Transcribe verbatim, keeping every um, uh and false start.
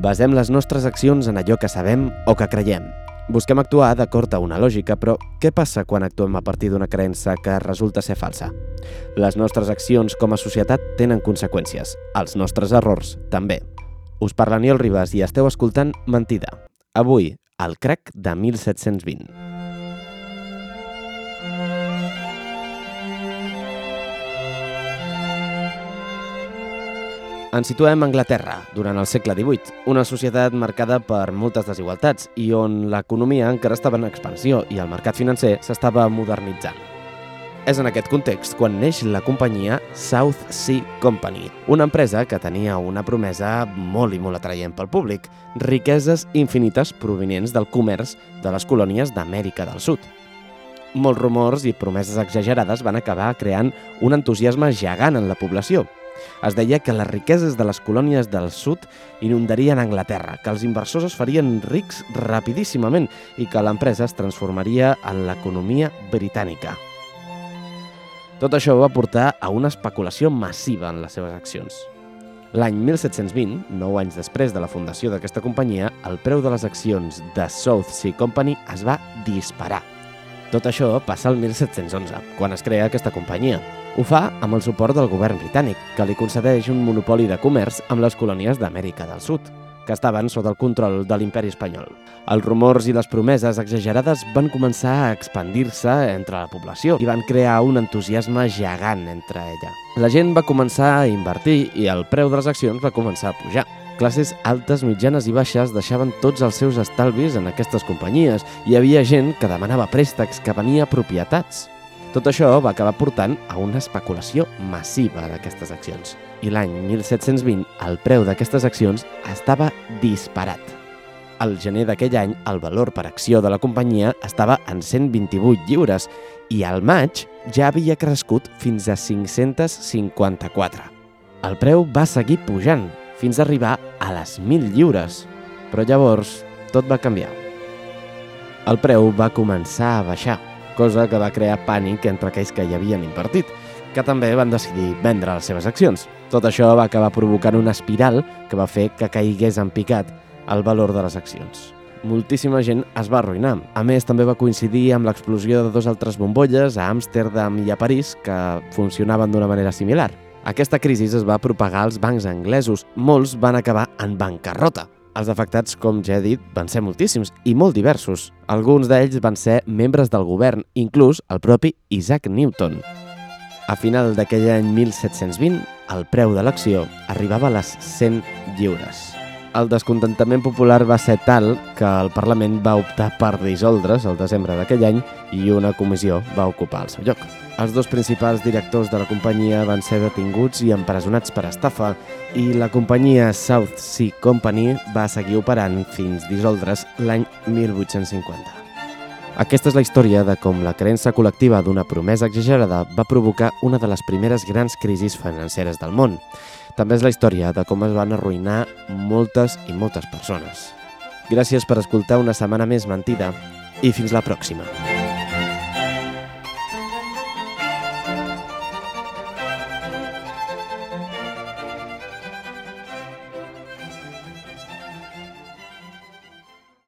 Basem les nostres accions en allò que sabem o que creiem. Busquem actuar d'acord a una lògica, però què passa quan actuem a partir d'una creença que resulta ser falsa? Les nostres accions com a societat tenen conseqüències. Els nostres errors també. Us parla Aniol Ribas i esteu escoltant Mentida. Avui, el crac de mil set-cents vint. Ens situem a Anglaterra, durant el segle divuit, una societat marcada per moltes desigualtats i on l'economia encara estava en expansió i el mercat financer s'estava modernitzant. És en aquest context quan neix la companyia South Sea Company, una empresa que tenia una promesa molt i molt atraient pel públic, riqueses infinites provenients del comerç de les colònies d'Amèrica del Sud. Molts rumors i promeses exagerades van acabar creant un entusiasme gegant en la població. Es deia que les riqueses de les colònies del sud inundarien Anglaterra, que els inversors es farien rics rapidíssimament i que l'empresa es transformaria en l'economia britànica. Tot això va portar a una especulació massiva en les seves accions. L'any mil set-cents vint, nou anys després de la fundació d'aquesta companyia, el preu de les accions de South Sea Company es va disparar. Tot això passa al mil set-cents onze, quan es crea aquesta companyia. Ho fa amb el suport del govern britànic, que li concedeix un monopoli de comerç amb les colònies d'Amèrica del Sud, que estaven sota el control de l'imperi espanyol. Els rumors i les promeses exagerades van començar a expandir-se entre la població i van crear un entusiasme gegant entre ella. La gent va començar a invertir i el preu de les accions va començar a pujar. Classes altes, mitjanes i baixes deixaven tots els seus estalvis en aquestes companyies i hi havia gent que demanava préstecs, que venia propietats. Tot això va acabar portant a una especulació massiva d'aquestes accions. I l'any mil set-cents vint, el preu d'aquestes accions estava disparat. Al gener d'aquell any, el valor per acció de la companyia estava en cent vint-i-vuit lliures i al maig ja havia crescut fins a cinc-centes cinquanta-quatre. El preu va seguir pujant, fins a arribar a les mil lliures. Però llavors tot va canviar. El preu va començar a baixar, cosa que va crear pànic entre aquells que hi havien invertit, que també van decidir vendre les seves accions. Tot això va acabar provocant una espiral que va fer que caigués en picat el valor de les accions. Moltíssima gent es va arruïnar. A més, també va coincidir amb l'explosió de dos altres bombolles a Amsterdam i a París que funcionaven d'una manera similar. Aquesta crisi es va propagar als bancs anglesos. Molts van acabar en bancarrota. Els afectats, com ja he dit, van ser moltíssims i molt diversos. Alguns d'ells van ser membres del govern, inclús el propi Isaac Newton. A final d'aquell any mil set-cents vint, el preu de l'acció arribava a les cent lliures. El descontentament popular va ser tal que el Parlament va optar per dissoldre's el desembre d'aquell any i una comissió va ocupar el seu lloc. Els dos principals directors de la companyia van ser detinguts i empresonats per estafa i la companyia South Sea Company va seguir operant fins dissoldre's l'any mil vuit-cents cinquanta. Aquesta és la història de com la creença col·lectiva d'una promesa exagerada va provocar una de les primeres grans crisis financeres del món. També és la història de com es van arruïnar moltes i moltes persones. Gràcies per escoltar una setmana més Mentida i fins la pròxima.